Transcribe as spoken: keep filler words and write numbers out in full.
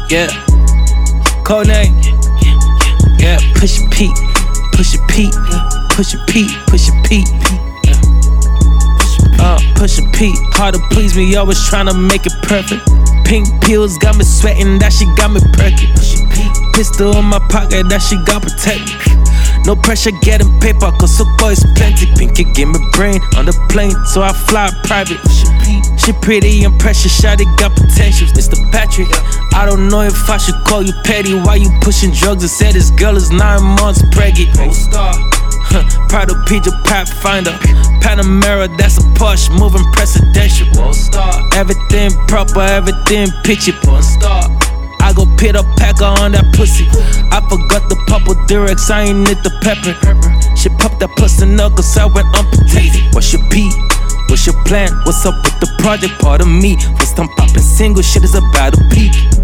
Yeah. Code name. Yeah. Push your Pete. Push your Pete. Push your Pete. Push your Pete. Uh, push your Pete. Hard to please me, always tryna make it perfect. Pink pills got me sweating, that shit got me perky. Pistol in my pocket, that shit got protected. No pressure getting paper, cause so boys plenty. Pinky give me brain on the plane, so I fly private. She pretty and precious, shawty got potential. Mister Patrick, I don't know if I should call you petty. Why you pushing drugs and said this girl is nine months pregnant? Huh, Prado P J Pathfinder, Panamera, that's a Porsche, moving presidential. Everything proper, everything pitchy. I go pit up packer on that pussy. I forgot the purple Durex, I ain't need the pepper. She popped that pussy knuckles, I went unprotected. What's your P? What's your plan? What's up with the project? Part of me. First time popping single, shit is about to peak.